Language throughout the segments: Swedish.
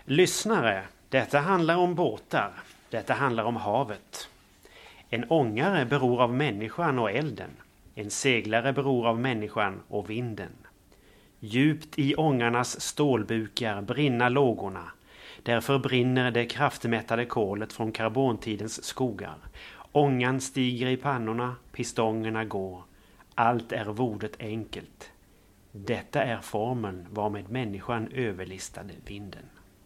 Lyssnare, detta handlar om båtar. Detta handlar om havet. En ångare beror av människan och elden. En seglare beror av människan och vinden. Djupt i ångarnas stålbukar brinna lågorna. Därför brinner det kraftmättade kolet från karbontidens skogar. Ångan stiger i pannorna, pistongerna går. Allt är vordet enkelt. Detta är formeln varmed människan överlistade vinden.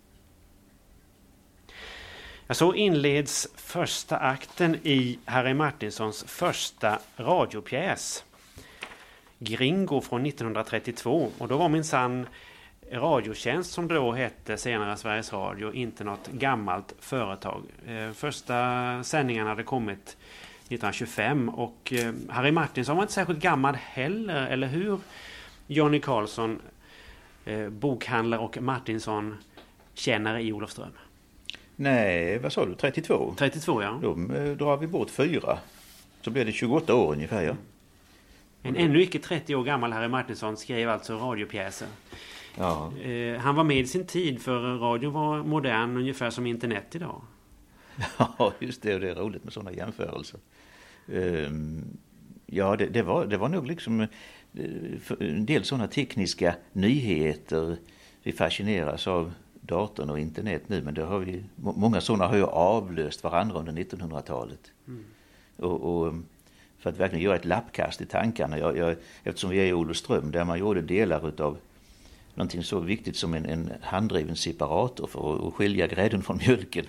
Så inleds första akten i Harry Martinsons första radiopjäs. Gringo från 1932. Och då var minsann Radiotjänst, som då hette senare Sveriges Radio, inte något gammalt företag. Första sändningarna hade kommit 1925 och Harry Martinson var inte särskilt gammal heller, eller hur? Johnny Karlsson, bokhandlare och Martinsson kännare i Olofström. Nej, vad sa du? 32? 32, ja. Då drar vi bort 4. Så blir det 28 år ungefär, ja. En ännu icke 30 år gammal Harry Martinson skrev alltså radiopjäser. Ja. Han var med i sin tid, för radio var modern ungefär som internet idag. Ja, just det. Och det är roligt med sådana jämförelser. Ja, det var nog liksom en del sådana tekniska nyheter vi fascineras av datorn och internet nu, men det har vi, många sådana har ju avlöst varandra under 1900-talet. Och för att verkligen göra ett lappkast i tankarna, eftersom vi är i Olofström där man gjorde delar utav någonting så viktigt som en handdriven separator för att skilja grädden från mjölken.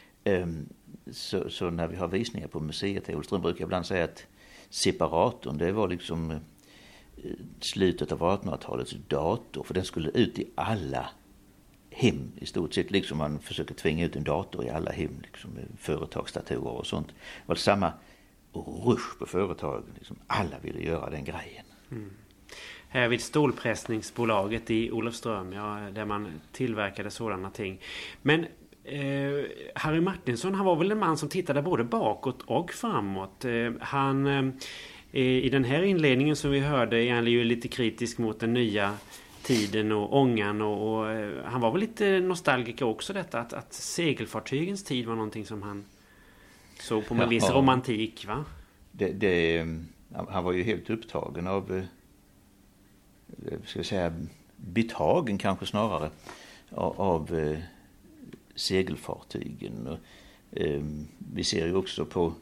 Så när vi har visningar på museet i Olofström brukar jag ibland säga att separatorn, det var liksom slutet av 1800-talets dator, för den skulle ut i alla hem i stort sett, liksom man försöker tvinga ut en dator i alla hem, liksom med företagsdatorer och sånt. Det var samma rush på företagen, liksom alla ville göra den grejen. Här vid stålpressningsbolaget i Olofström, ja, där man tillverkade sådana ting. Men Harry Martinson, han var väl en man som tittade både bakåt och framåt. Han i den här inledningen som vi hörde är han ju lite kritisk mot den nya tiden och ångan, och han var väl lite nostalgiker också, detta att segelfartygens tid var någonting som han såg på med viss romantik, va? Han var ju helt upptagen av, ska jag säga, betagen kanske snarare av segelfartygen. Och, vi ser ju också på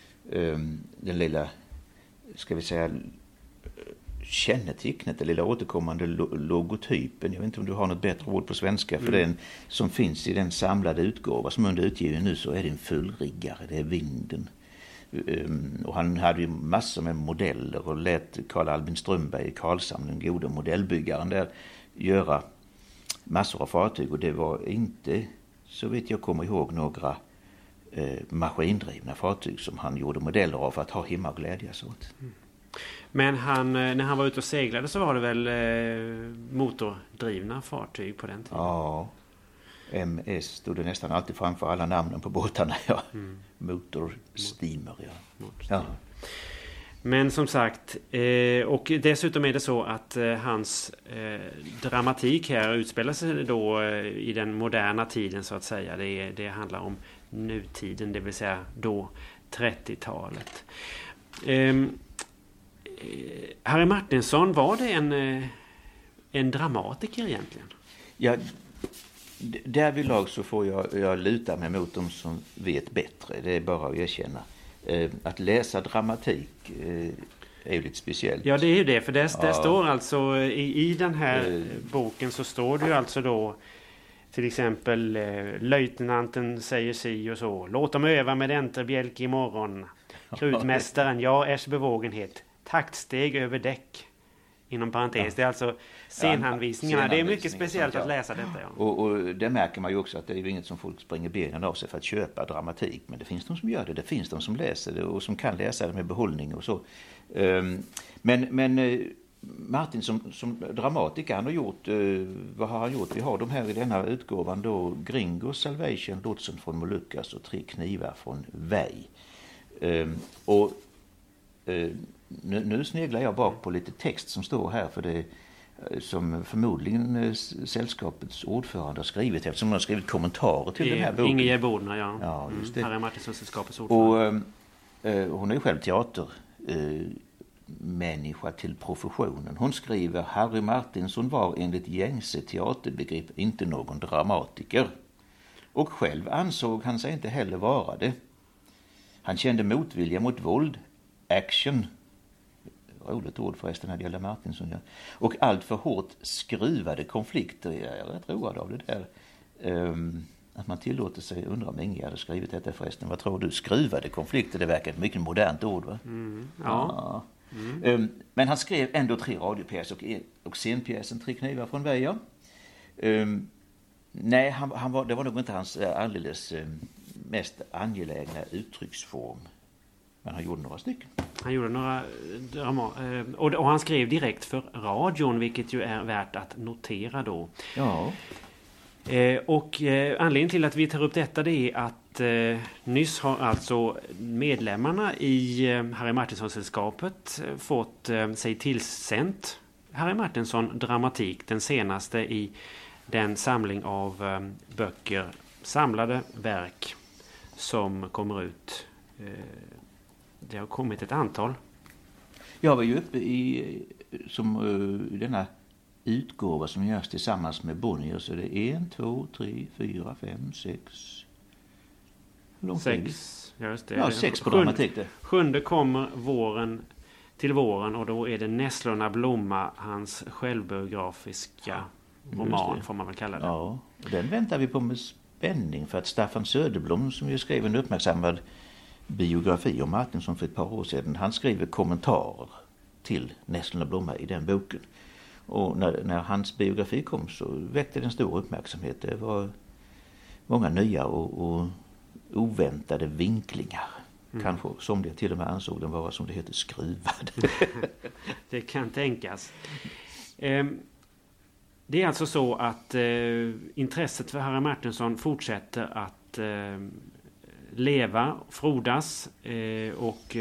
den lilla, ska vi säga, kännetecknet, den lilla återkommande logotypen. Jag vet inte om du har något bättre ord på svenska för den som finns i den samlade utgåva som under utgivningen nu, så är det en fullriggare, det är vinden. Och han hade ju massor med modeller och lät Carl Albin Strömberg i Karlshamn, den goda modellbyggaren där, göra massor av fartyg, och det var inte, så vet jag kommer ihåg, några maskindrivna fartyg som han gjorde modeller av för att ha hemma och glädjas åt. Men när han var ute och seglade så var det väl motordrivna fartyg på den tiden? Ja, MS stod det nästan alltid framför alla namnen på båtarna. Ja. Motorsteamer, ja. Men som sagt, och dessutom är det så att hans dramatik här utspelar sig då i den moderna tiden, så att säga. Det handlar om nutiden, det vill säga då 30-talet. Harry Martinson, var det en dramatiker egentligen? Ja, därvidlag så får jag luta mig mot dem som vet bättre. Det är bara att erkänna. Att läsa dramatik är ju lite speciellt. Ja, det är ju det. För det står alltså i den här boken, så står det ju alltså då till exempel löjtnanten säger si och så. Låt dem öva med enterbjälk imorgon. Krutmästaren, ärs bevogenhet. Taktsteg över däck. Inom parentes. Det är alltså scenanvisningarna. Det är mycket speciellt att läsa detta. Ja. Och det märker man ju också att det är ju inget som folk springer benen av sig för att köpa dramatik. Men det finns de som gör det. Det finns de som läser det och som kan läsa det med behållning och så. Men Martin som dramatiker, han har gjort, vad har han gjort? Vi har de här i denna utgåvan då: Gringo, Salvation, Lotsen från Molucas och 3 knivar från Vej. Nu sneglar jag bak på lite text som står här, för som förmodligen sällskapets ordförande har skrivit, eftersom hon har skrivit kommentarer till den här boken. Ingegerd Bodner, ja. Ja, just det. Harry Martinsson-sällskapets ordförande. Och hon är ju själv teatermänniska till professionen. Hon skriver: Harry Martinson var enligt gängse teaterbegrepp inte någon dramatiker. Och själv ansåg han sig inte heller vara det. Han kände motvilja mot våld, action, roligt ord förresten när det gäller Martinson, ja. Och allt för hårt skruvade konflikter. Jag är rätt road av det där. Att man tillåter sig, undra om Inge hade skrivit detta förresten. Vad tror du? Skruvade konflikter, det verkar ett mycket modernt ord, va? Ja. Men han skrev ändå 3 radiopjäser och scenpjäsen 3 knivar från Veja. Nej, det var nog inte hans alldeles mest angelägna uttrycksform. Men han gjorde några stycken. Han gjorde några och han skrev direkt för radion, vilket ju är värt att notera då. Ja. Anledningen till att vi tar upp detta, det är att nyss har alltså medlemmarna i Harry Martinson-sällskapet fått sig tillsänt Harry Martinson dramatik, den senaste i den samling av böcker, samlade verk som kommer ut. Det har kommit ett antal. Jag var ju uppe i denna utgåva som görs tillsammans med Bonnier, så det är 1, 2, 3, 4, 5, 6. Hur långt 6, just det. Ja, 6 på dramatik det. 7 kommer till våren, och då är det Nässlorna blomma, hans självbiografiska roman får man väl kalla det. Ja, och den väntar vi på med spänning, för att Staffan Söderblom, som ju skrev en uppmärksammad biografi om Martinson för ett par år sedan, han skriver kommentarer till Nässlorna blomma i den boken. Och när hans biografi kom så väckte den stor uppmärksamhet. Det var många nya och oväntade vinklingar. Kanske somliga till och med ansåg den vara, som det heter, skruvad. Det kan tänkas. Det är alltså så att intresset för Harry Martinson fortsätter att leva, frodas, och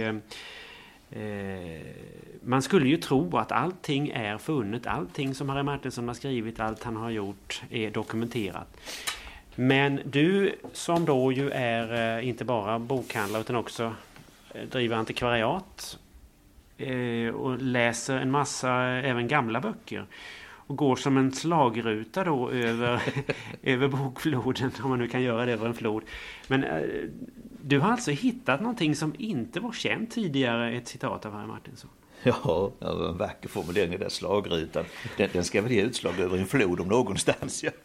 man skulle ju tro att allting är funnet, allting som Harry Martinson har skrivit, allt han har gjort är dokumenterat. Men du som då ju är inte bara bokhandlare utan också driver antikvariat och läser en massa även gamla böcker och går som en slagruta då över bokfloden, om man nu kan göra det över en flod. Men du har alltså hittat någonting som inte var känt tidigare, ett citat av Harry Martinson. Ja, det var en vacker formulering i den slagrutan. Den ska väl ge utslag över en flod om någonstans. Ja.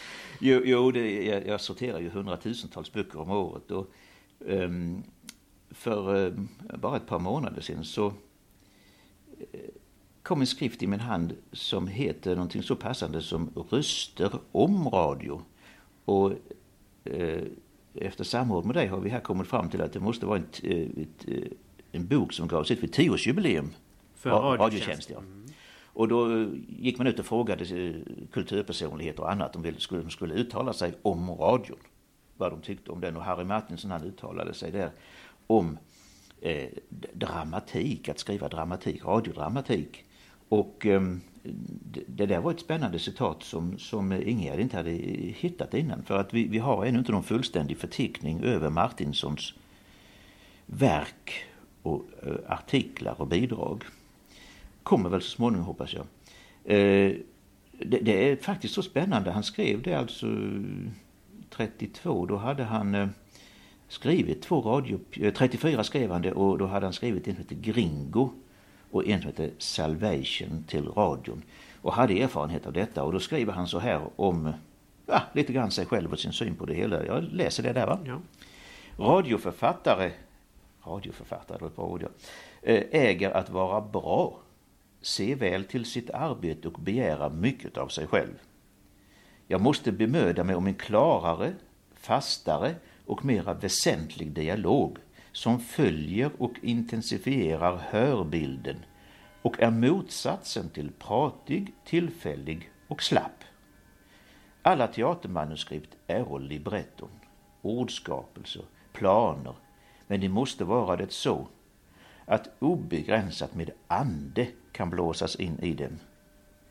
Jag sorterar ju 100-tusentals böcker om året. Och, för bara ett par månader sedan så kom en skrift i min hand som heter någonting så passande som Röster om radio. Och efter samråd med dig har vi här kommit fram till att det måste vara en bok som gavs ut vid 10-årsjubileum för radiotjänst. Ja. Och då gick man ut och frågade kulturpersonligheter och annat om de skulle uttala sig om radion. Vad de tyckte om den. Och Harry Martinson, han uttalade sig där om dramatik, att skriva dramatik, radiodramatik. Och det där var ett spännande citat som Ingegerd inte hade hittat innan. För att vi har ännu inte någon fullständig förteckning över Martinsons verk och artiklar och bidrag. Kommer väl så småningom, hoppas jag. Det är faktiskt så spännande. Han skrev det alltså 32. Då hade han skrivit 34 skrev han det, och då hade han skrivit en som heter Gringo och en som heter Salvation till radion. Och hade erfarenhet av detta. Och då skriver han så här om lite grann sig själv och sin syn på det hela. Jag läser det där, va? Ja. Radioförfattare, det var ett bra ord, ja. Äger att vara bra, se väl till sitt arbete och begära mycket av sig själv. Jag måste bemöda mig om en klarare, fastare och mera väsentlig dialog som följer och intensifierar hörbilden och är motsatsen till pratig, tillfällig och slapp. Alla teatermanuskript är libretton, ordskapelser, planer, men det måste vara det så att obegränsat med ande kan blåsas in i dem.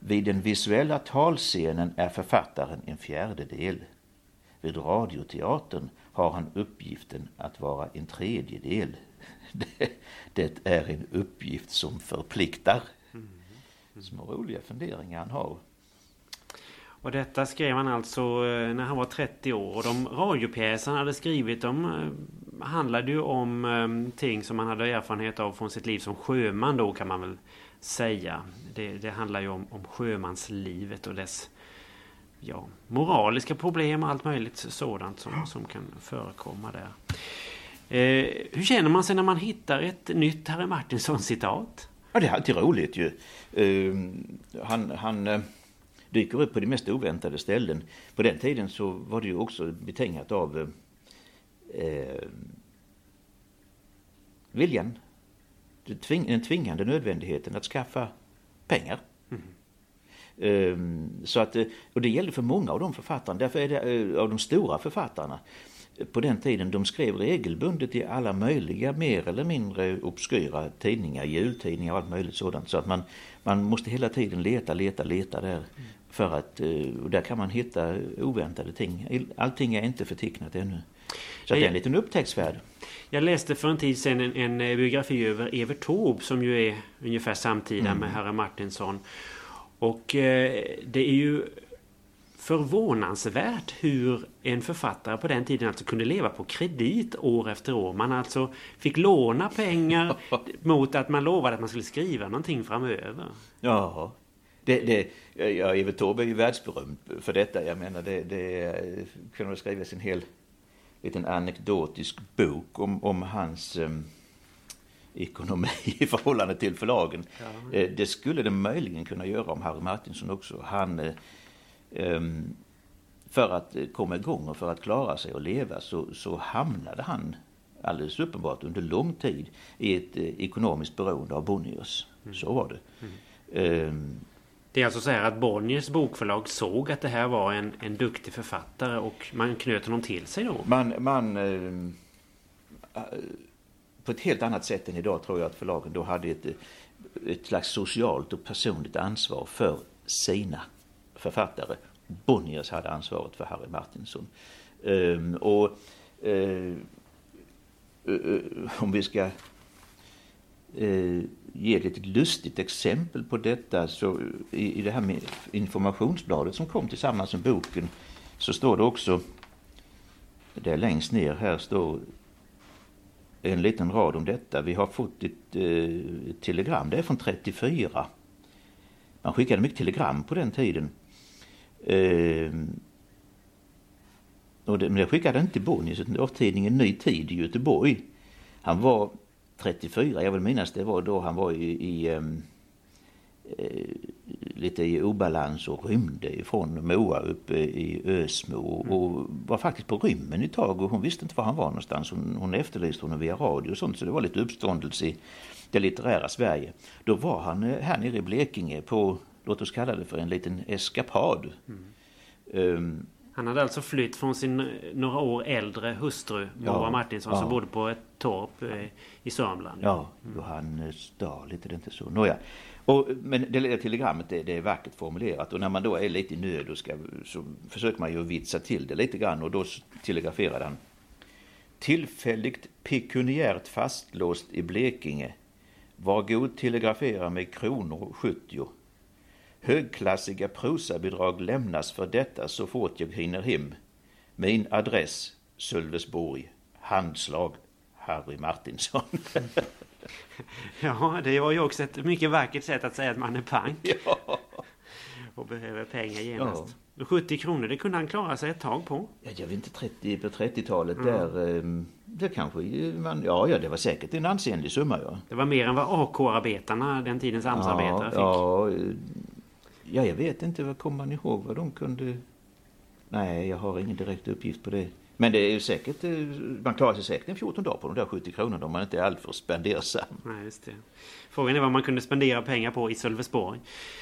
Vid den visuella talscenen är författaren en fjärdedel. Vid radioteatern har han uppgiften att vara en tredjedel. Det är en uppgift som förpliktar. Små roliga funderingar han har. Och detta skrev han alltså när han var 30 år. Och de radiopjäser han hade skrivit, de handlade ju om ting som han hade erfarenhet av från sitt liv som sjöman då, kan man väl säga. Det handlar ju om sjömanslivet och dess moraliska problem och allt möjligt sådant som kan förekomma där. Hur känner man sig när man hittar ett nytt Harry Martinson-citat? Ja, det är alltid roligt ju. Han dyker upp på de mest oväntade ställen. På den tiden så var det ju också betingat av viljan. Den tvingande nödvändigheten att skaffa pengar. Så att, och det gäller för många av de författarna. Därför är det av de stora författarna på den tiden, de skrev regelbundet i alla möjliga mer eller mindre obskyra tidningar, jultidningar och allt möjligt sådant. Så att man måste hela tiden leta där. För att, och där kan man hitta oväntade ting. Allting är inte förtecknat ännu. Så det är en liten upptäcktsfärd. Jag läste för en tid sedan en biografi över Evert Taube som ju är ungefär samtida med Harry Martinson. Och det är ju förvånansvärt hur en författare på den tiden alltså kunde leva på kredit år efter år. Man alltså fick låna pengar mot att man lovade att man skulle skriva någonting framöver. Ja, Evert Taube är ju världsberömd för detta. Jag menar, det kunde skrivas en hel liten anekdotisk bok om hans ekonomi i förhållande till förlagen. Ja. Det skulle det möjligen kunna göra om Harry Martinson också. Han, för att komma igång och för att klara sig och leva så hamnade han alldeles uppenbart under lång tid i ett ekonomiskt beroende av Bonniers. Så var det. Det är alltså så här att Bonniers bokförlag såg att det här var en duktig författare och man knöt honom till sig då? Man på ett helt annat sätt än idag tror jag att förlagen då hade ett slags socialt och personligt ansvar för sina författare. Bonniers hade ansvaret för Harry Martinson. Om vi ska ge ett litet lustigt exempel på detta, så i det här med informationsbladet som kom tillsammans med boken så står det också, där längst ner här står en liten rad om detta. Vi har fått ett telegram, det är från 34. Man skickade mycket telegram på den tiden. Men det skickade inte Bonniers, utan det var tidningen Ny Tid i Göteborg. Han var 34, jag vill minnas det var då han var lite i obalans och rymde ifrån Moa uppe i Ösmo och var faktiskt på rymmen ett tag och hon visste inte var han var någonstans. Hon efterlyste honom via radio och sånt, så det var lite uppståndelse i det litterära Sverige. Då var han här nere i Blekinge på, låt oss kalla det för en liten eskapad. Han hade alltså flytt från sin några år äldre hustru, Moa Martinson, som bodde på ett torp i Sörmland. Ja, Johannes Dahl, det är inte så. Nåja. Men det lilla telegrammet det är vackert formulerat och när man då är lite i nöd så försöker man ju vitsa till det lite grann och då telegraferade han: tillfälligt pekuniärt fastlåst i Blekinge. Var god telegrafera med kronor 70. Högklassiga prosabidrag lämnas för detta så fort jag hinner hem. Min adress Sölvesborg. Handslag Harry Martinson. Ja, det var ju också ett mycket vackert sätt att säga att man är pank. Ja. Och behöver pengar genast. Ja. 70 kronor, det kunde han klara sig ett tag på. Ja, jag vet inte, på 30-talet där, det kanske det var säkert en ansenlig summa. Ja. Det var mer än vad AK-arbetarna, den tidens AMS-arbetare, fick. Ja, jag vet inte, vad kommer man ihåg vad de kunde... Nej, jag har ingen direkt uppgift på det. Men det är ju säkert, man klarar sig säkert en 14 dagar på de där 70 kronorna om man inte är alltför spendersam. Nej, just det. Frågan är vad man kunde spendera pengar på i Sölvesborg.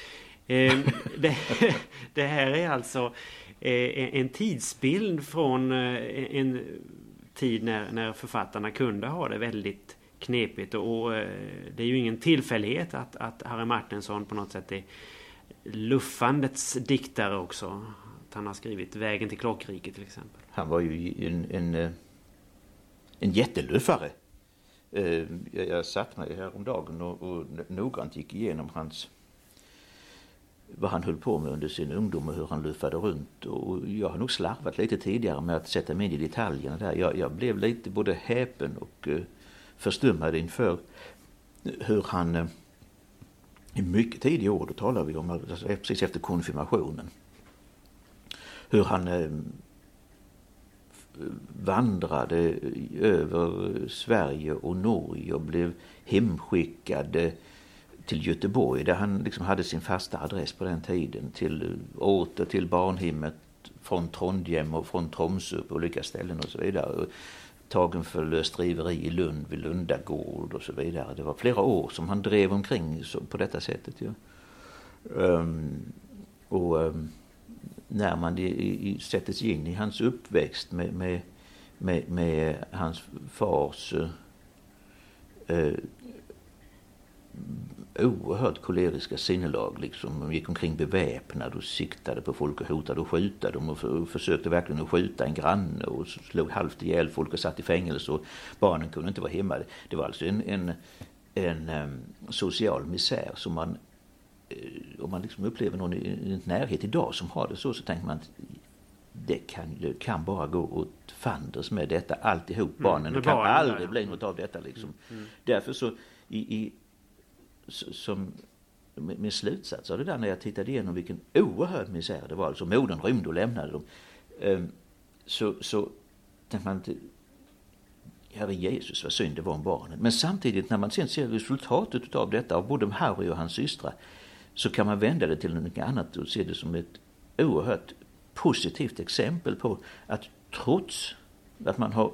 Det här är alltså en tidsbild från en tid när författarna kunde ha det väldigt knepigt. Och det är ju ingen tillfällighet att Harry Martinson på något sätt luffandets diktare också. Han har skrivit Vägen till klockriket till exempel. Han var ju en jätteluffare. Jag satt mig här om dagen och noggrant gick igenom vad han höll på med under sin ungdom och hur han luffade runt. Och jag har nog slarvat lite tidigare med att sätta mig in i detaljerna där. Jag blev lite både häpen och förstummad inför hur han i mycket tidiga år, då talar vi om alltså, precis efter konfirmationen, hur han vandrade över Sverige och Norge och blev hemskickad till Göteborg där han liksom hade sin fasta adress på den tiden, åter till barnhemmet från Trondheim och från Tromsö på olika ställen och så vidare. Tagen för lösdriveri i Lund vid Lundagård och så vidare. Det var flera år som han drev omkring på detta sättet. Ja. När man sätter sig in i hans uppväxt med hans fars oerhört koleriska sinnelag, liksom. De gick omkring beväpnade och siktade på folk och hotade och skjuta dem och försökte verkligen att skjuta en granne och slog halvt ihjäl folk och satt i fängelse och barnen kunde inte vara hemma. Det var alltså en social misär som man, om man liksom upplever någon i närhet idag som har det så tänker man att det kan bara gå åt fanders med detta alltihop. Barnen det kan aldrig bli något av detta liksom. Därför så som min slutsats av det där när jag tittade igenom vilken oerhörd misär det var, alltså modern rymde och lämnade dem, så tänkte man inte, Herre Jesus vad synd det var om barnen. Men samtidigt när man sen ser resultatet av detta av både Harry och hans systrar, så kan man vända det till något annat och se det som ett oerhört positivt exempel på att trots att man har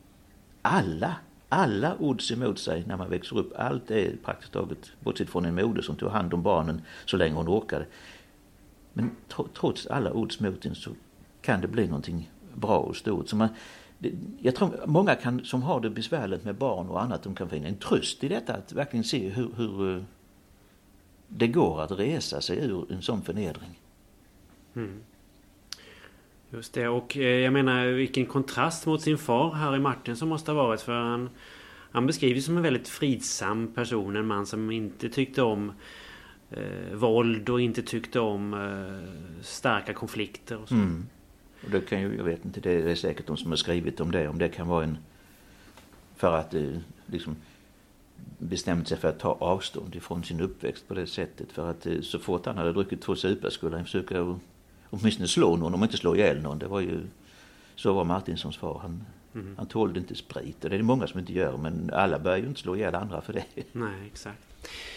alla odds emot sig när man växer upp, allt är praktiskt taget bortsett från en moder som tog hand om barnen så länge hon orkade, men trots alla odds mot en så kan det bli någonting bra och stort. Så jag tror många som har det besvärligt med barn och annat, de kan finna en tröst i detta, att verkligen se hur det går att resa sig ur en sån förnedring. Just det, och jag menar vilken kontrast mot sin far Harry Martin som måste ha varit, för han beskrivs som en väldigt fridsam person, en man som inte tyckte om våld och inte tyckte om starka konflikter och så. Och det kan ju, jag vet inte, det är säkert de som har skrivit om det kan vara för att liksom bestämt sig för att ta avstånd ifrån sin uppväxt på det sättet, för att så fort han hade druckit 2 supar skulle han försöka åtminstone slå någon, om inte slå ihjäl någon. Det var ju, så var Martinsons far. Han tålde inte sprit, och det är det många som inte gör, men alla börjar ju inte slå ihjäl andra för det. Nej, exakt.